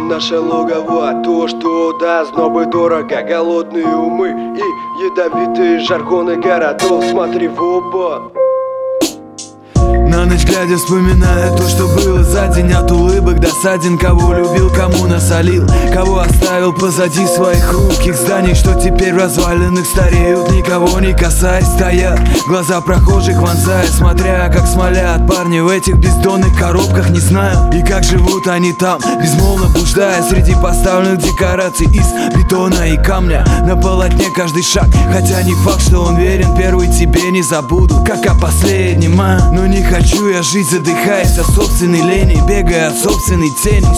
вам наше логово. То, что даст, но бы дорого. Голодные умы и ядовитые жаргоны городов. Смотри в оба. На ночь глядя, вспоминая то, что было за день. От улыбок досаден, кого любил, кому насолил, кого оставил позади своих хрупких зданий, что теперь в развалинах стареют, никого не касаясь. Стоят глаза прохожих, вонзая, смотря, как смолят парни в этих бездонных коробках. Не знаю, и как живут они там, безмолвно блуждая среди поставленных декораций из бетона и камня. На полотне каждый шаг, хотя не факт, что он верен. Первый тебе не забуду, как о последнем, но не хочу я жить, задыхаясь от собственной лени, бегая от собственной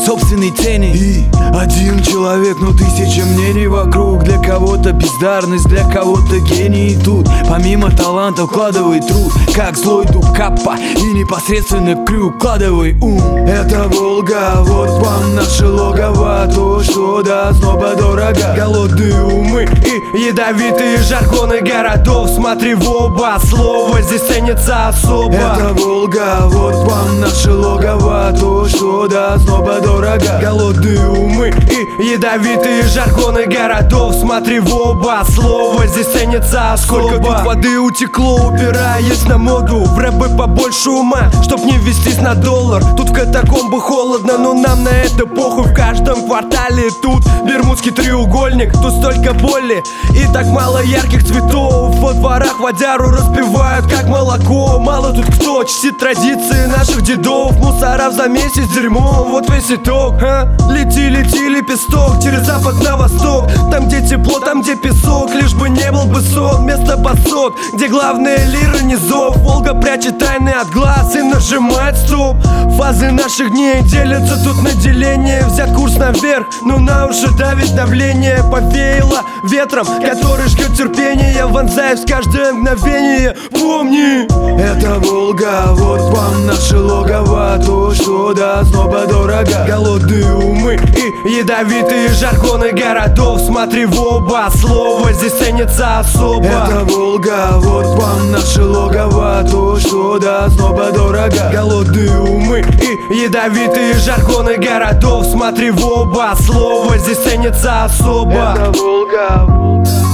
тени. И один человек, но тысяча мнений вокруг. Для кого-то бездарность, для кого-то гений. И тут помимо таланта вкладывай труд, как злой дух Каппа и непосредственно крюк. Вкладывай ум. Это Волга, вот вам наше логово. То, что даст, но дорого. Голодные умы и ядовитые жаргоны городов. Смотри в оба, слово здесь ценится особо. Это Волга, вот вам наше логово. То, что даст, но дорого. Голодные умы и ядовитые жаргоны городов. Смотри в оба, слово здесь ценится особо. Сколько тут воды утекло, упираясь на моду. В рэпы побольше ума, чтоб не вестись на доллар. Тут в катакомбах холодно, но нам на это похуй. В каждом квартале тут Бермудский треугольник. Тут столько боли и так мало ярких цветов. Во дворах водяру распивают как молоко. Мало тут кто чтит традиции наших дедов. Мусора в замесе с дерьмом, вот весь итог. Лети, лепесток через запад на восток. Там, где тепло, там, где песок. Лишь бы не был бы сон, место посок, где главные лиры не зов. Волга прячет тайны от глаз и нажимает стоп. Фазы наших дней делятся тут на деление. Взят курс наверх, но на уши давит давление. Повеяло ветром, который жгет терпение. Вонзаюсь в каждое мгновение, помни. Это Волга, вот вам наше логово. То, что даст, но дорого. Голодные умы и ядовитые жаргоны городов. Смотри в оба, слово здесь ценится особо. Это Волга, вот вам наше логово. То, что даст, но дорого. Голодные умы и ядовитые жаргоны городов. Смотри в оба, слово здесь ценится особо. Это Волга.